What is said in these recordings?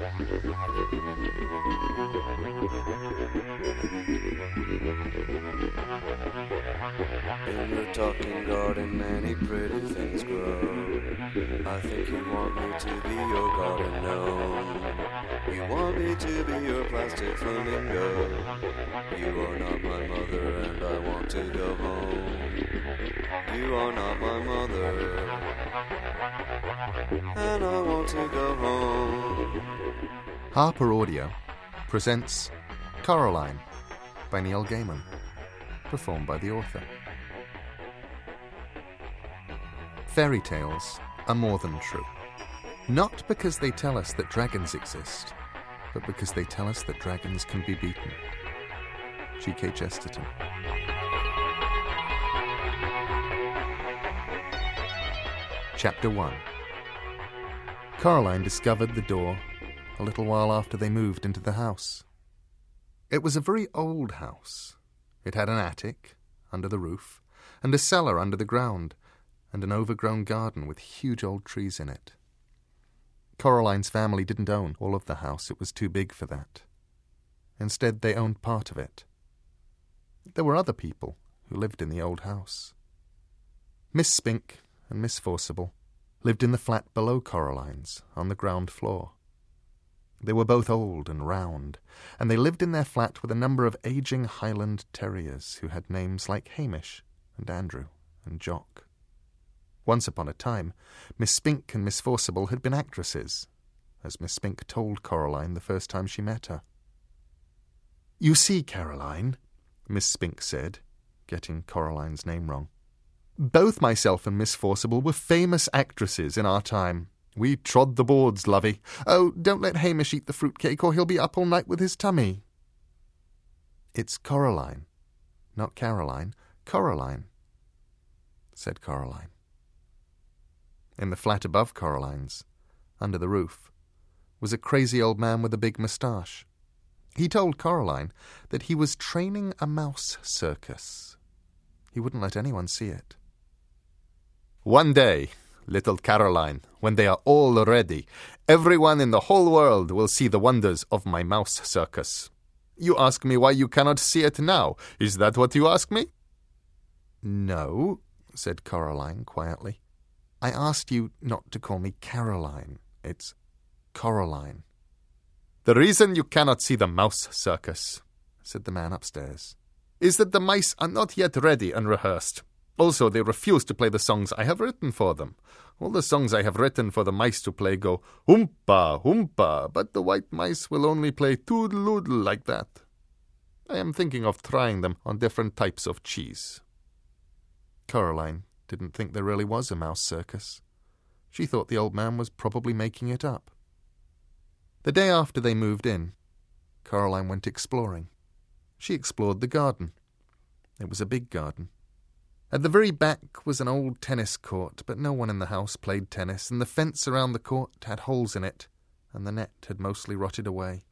In your talking garden many pretty things grow. I think you want me to be your garden gnome. You want me to be your plastic flamingo. You are not my mother and I want to go home. You are not my mother and I want to go home. Harper Audio presents Coraline by Neil Gaiman, performed by the author. Fairy tales are more than true. Not because they tell us that dragons exist, but because they tell us that dragons can be beaten. G.K. Chesterton. Chapter 1. Coraline discovered the door a little while after they moved into the house. It was a very old house. It had an attic under the roof, and a cellar under the ground, and an overgrown garden with huge old trees in it. Coraline's family didn't own all of the house. It was too big for that. Instead, they owned part of it. There were other people who lived in the old house. Miss Spink and Miss Forcible lived in the flat below Coraline's, on the ground floor. They were both old and round, and they lived in their flat with a number of aging Highland terriers who had names like Hamish and Andrew and Jock. Once upon a time, Miss Spink and Miss Forcible had been actresses, as Miss Spink told Coraline the first time she met her. "You see, Caroline," Miss Spink said, getting Coraline's name wrong, "both myself and Miss Forcible were famous actresses in our time. We trod the boards, lovey. Oh, don't let Hamish eat the fruitcake or he'll be up all night with his tummy." "It's Coraline, not Caroline. Coraline," said Coraline. In the flat above Coraline's, under the roof, was a crazy old man with a big moustache. He told Coraline that he was training a mouse circus. He wouldn't let anyone see it. "One day, little Caroline, when they are all ready, everyone in the whole world will see the wonders of my mouse circus. You ask me why you cannot see it now. Is that what you ask me?" "No," said Coraline quietly. "I asked you not to call me Caroline. It's Coraline." "The reason you cannot see the mouse circus," said the man upstairs, "is that the mice are not yet ready and rehearsed. Also, they refuse to play the songs I have written for them. All the songs I have written for the mice to play go oompa, oompa, but the white mice will only play toodle-oodle like that. I am thinking of trying them on different types of cheese." Coraline didn't think there really was a mouse circus. She thought the old man was probably making it up. The day after they moved in, Coraline went exploring. She explored the garden. It was a big garden. At the very back was an old tennis court, but no one in the house played tennis, and the fence around the court had holes in it, and the net had mostly rotted away.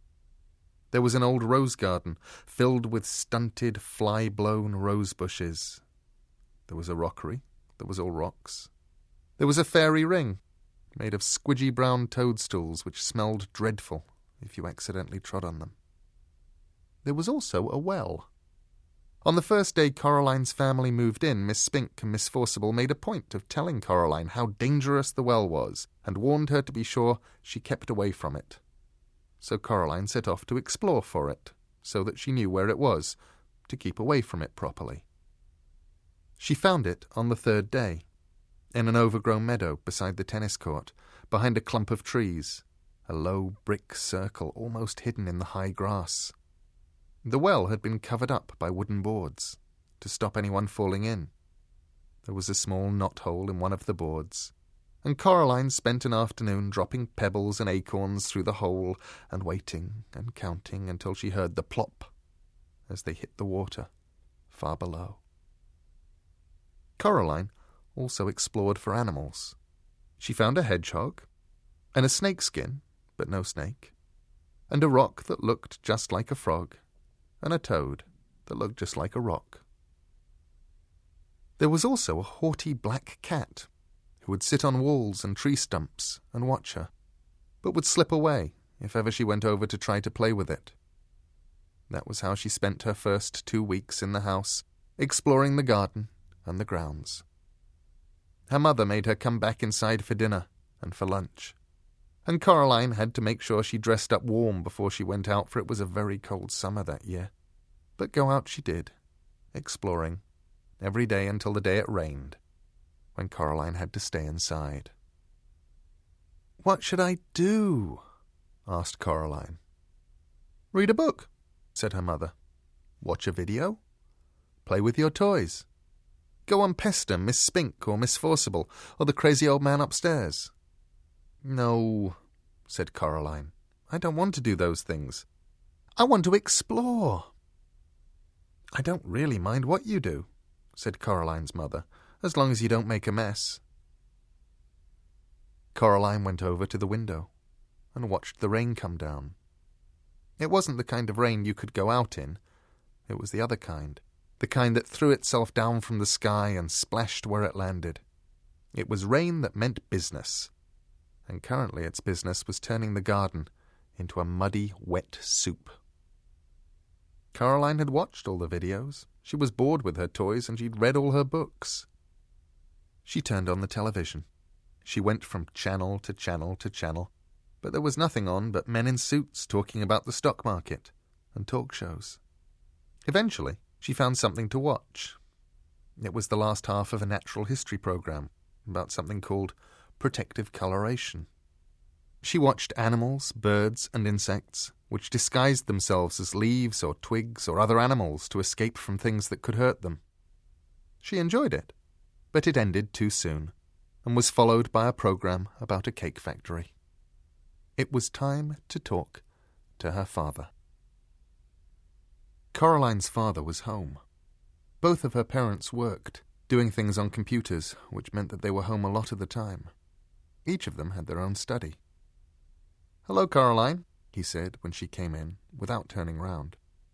There was an old rose garden, filled with stunted, fly-blown rose bushes. There was a rockery that was all rocks. There was a fairy ring, made of squidgy brown toadstools which smelled dreadful if you accidentally trod on them. There was also a well. On the first day Coraline's family moved in, Miss Spink and Miss Forcible made a point of telling Coraline how dangerous the well was, and warned her to be sure she kept away from it. So Coraline set off to explore for it, so that she knew where it was, to keep away from it properly. She found it on the third day, in an overgrown meadow beside the tennis court, behind a clump of trees, a low brick circle almost hidden in the high grass. The well had been covered up by wooden boards, to stop anyone falling in. There was a small knothole in one of the boards, and Coraline spent an afternoon dropping pebbles and acorns through the hole and waiting and counting until she heard the plop as they hit the water far below. Coraline also explored for animals. She found a hedgehog, and a snakeskin, but no snake, and a rock that looked just like a frog, and a toad that looked just like a rock. There was also a haughty black cat who would sit on walls and tree stumps and watch her, but would slip away if ever she went over to try to play with it. That was how she spent her first 2 weeks in the house, exploring the garden and the grounds. Her mother made her come back inside for dinner and for lunch, and Coraline had to make sure she dressed up warm before she went out, for it was a very cold summer that year. But go out she did, exploring, every day until the day it rained, when Coraline had to stay inside. "What should I do?" asked Coraline. "Read a book," said her mother. "Watch a video. Play with your toys. Go and pester Miss Spink or Miss Forcible or the crazy old man upstairs." "No," said Coraline. "I don't want to do those things. I want to explore." "I don't really mind what you do," said Coraline's mother, "as long as you don't make a mess." Coraline went over to the window and watched the rain come down. It wasn't the kind of rain you could go out in. It was the other kind, the kind that threw itself down from the sky and splashed where it landed. It was rain that meant business, and currently its business was turning the garden into a muddy, wet soup. Coraline had watched all the videos. She was bored with her toys, and she'd read all her books. She turned on the television. She went from channel to channel to channel, but there was nothing on but men in suits talking about the stock market and talk shows. Eventually, she found something to watch. It was the last half of a natural history program about something called protective coloration. She watched animals, birds, and insects which disguised themselves as leaves or twigs or other animals to escape from things that could hurt them. She enjoyed it, but it ended too soon and was followed by a program about a cake factory. It was time to talk to her father. Coraline's father was home. Both of her parents worked, doing things on computers, which meant that they were home a lot of the time. Each of them had their own study. "Hello, Coraline," he said when she came in, without turning round.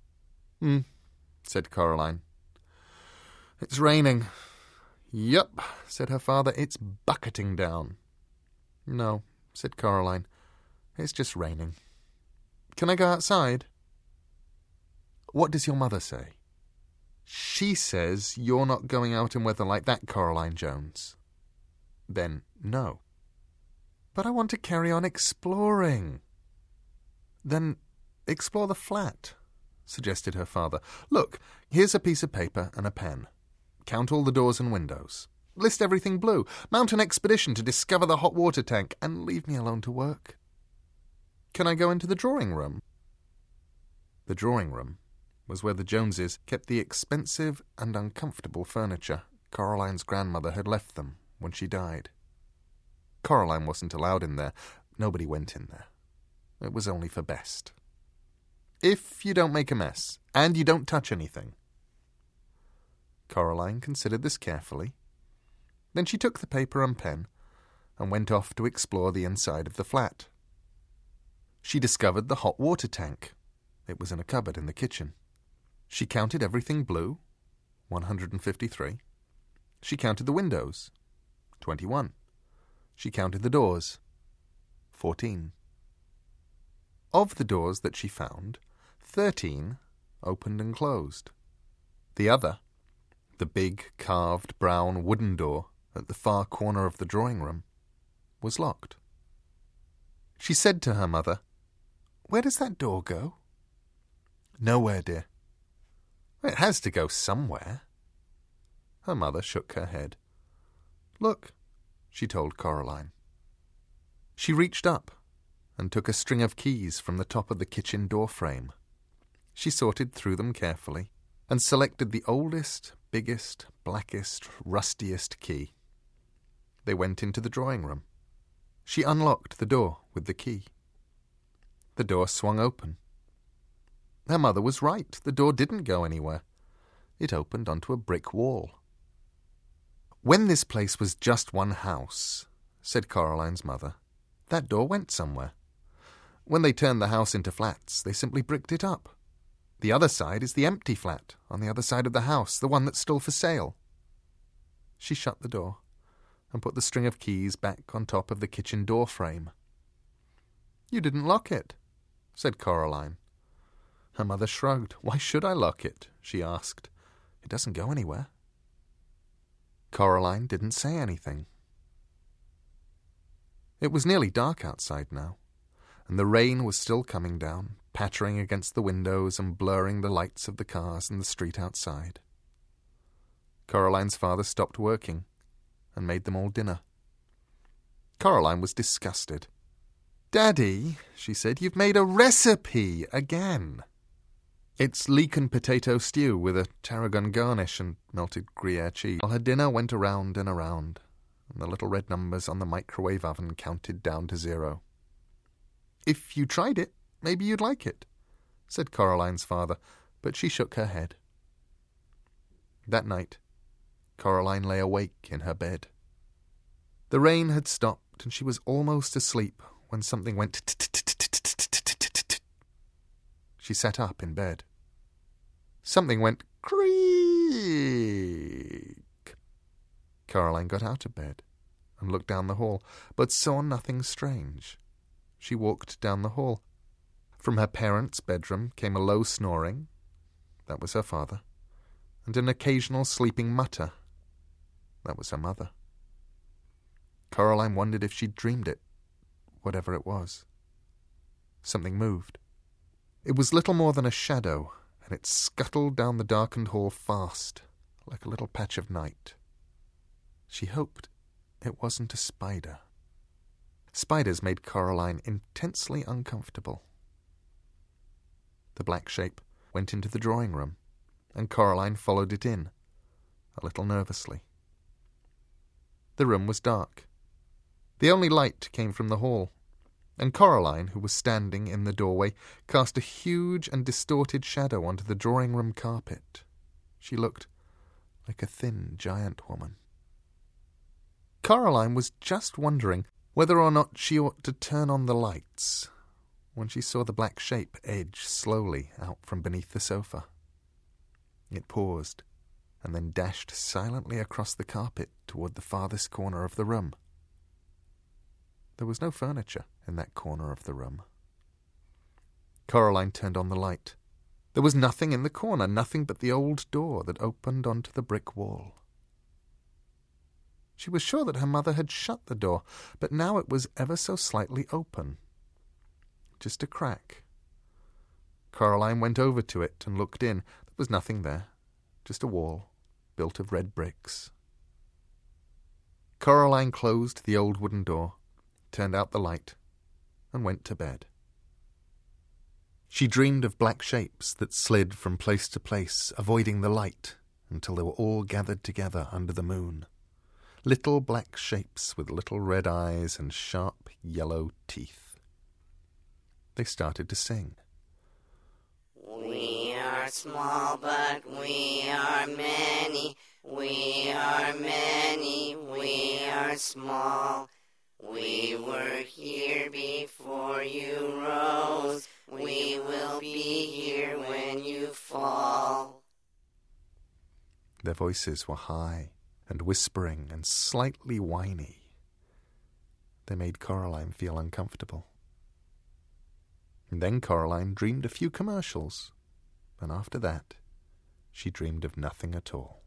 Said Coraline. "It's raining." "Yup," said her father, "it's bucketing down." "No," said Coraline, "it's just raining. Can I go outside?" "What does your mother say?" "She says you're not going out in weather like that, Coraline Jones." "Then no." "But I want to carry on exploring." "Then explore the flat," suggested her father. "Look, here's a piece of paper and a pen. Count all the doors and windows. List everything blue. Mount an expedition to discover the hot water tank, and leave me alone to work." "Can I go into the drawing room?" The drawing room was where the Joneses kept the expensive and uncomfortable furniture Coraline's grandmother had left them when she died. Coraline wasn't allowed in there. Nobody went in there. It was only for best. "If you don't make a mess, and you don't touch anything." Coraline considered this carefully. Then she took the paper and pen and went off to explore the inside of the flat. She discovered the hot water tank. It was in a cupboard in the kitchen. She counted everything blue, 153. She counted the windows, 21. She counted the doors, 14. Of the doors that she found, 13 opened and closed. The other, the big carved brown wooden door at the far corner of the drawing room, was locked. She said to her mother, "Where does that door go?" "Nowhere, dear." "It has to go somewhere." Her mother shook her head. "Look," she told Coraline. She reached up and took a string of keys from the top of the kitchen door frame. She sorted through them carefully and selected the oldest, biggest, blackest, rustiest key. They went into the drawing room. She unlocked the door with the key. The door swung open. Her mother was right. The door didn't go anywhere. It opened onto a brick wall. "When this place was just one house," said Coraline's mother, "that door went somewhere. When they turned the house into flats, they simply bricked it up. The other side is the empty flat, on the other side of the house, the one that's still for sale." She shut the door and put the string of keys back on top of the kitchen door frame. "You didn't lock it," said Coraline. Her mother shrugged. "Why should I lock it?" she asked. "It doesn't go anywhere." Coraline didn't say anything. It was nearly dark outside now, and the rain was still coming down, pattering against the windows and blurring the lights of the cars in the street outside. Coraline's father stopped working and made them all dinner. Coraline was disgusted. "Daddy," she said, "you've made a recipe again." "It's leek and potato stew with a tarragon garnish and melted Gruyere cheese." Her dinner went around and around, and the little red numbers on the microwave oven counted down to 0. "If you tried it, maybe you'd like it," said Coraline's father, but she shook her head. That night, Coraline lay awake in her bed. The rain had stopped, and she was almost asleep when something went t-t-t-t-t-t-t-t-t. She sat up in bed. Something went creak. Coraline got out of bed and looked down the hall, but saw nothing strange. She walked down the hall. From her parents' bedroom came a low snoring. That was her father. And an occasional sleeping mutter. That was her mother. Coraline wondered if she'd dreamed it, whatever it was. Something moved. It was little more than a shadow, and it scuttled down the darkened hall fast, like a little patch of night. She hoped it wasn't a spider. Spiders made Coraline intensely uncomfortable. The black shape went into the drawing room, and Coraline followed it in, a little nervously. The room was dark. The only light came from the hall, and Coraline, who was standing in the doorway, cast a huge and distorted shadow onto the drawing-room carpet. She looked like a thin giant woman. Coraline was just wondering whether or not she ought to turn on the lights when she saw the black shape edge slowly out from beneath the sofa. It paused, and then dashed silently across the carpet toward the farthest corner of the room. There was no furniture in that corner of the room. Coraline turned on the light. There was nothing in the corner, nothing but the old door that opened onto the brick wall. She was sure that her mother had shut the door, but now it was ever so slightly open. Just a crack. Coraline went over to it and looked in. There was nothing there, just a wall built of red bricks. Coraline closed the old wooden door, turned out the light, and went to bed. She dreamed of black shapes that slid from place to place, avoiding the light, until they were all gathered together under the moon. Little black shapes with little red eyes and sharp yellow teeth. They started to sing. We are small, but we are many. We are many, we are small. We were here before you rose. We will be here when you fall. Their voices were high and whispering and slightly whiny. They made Coraline feel uncomfortable. And then Coraline dreamed a few commercials, and after that, she dreamed of nothing at all.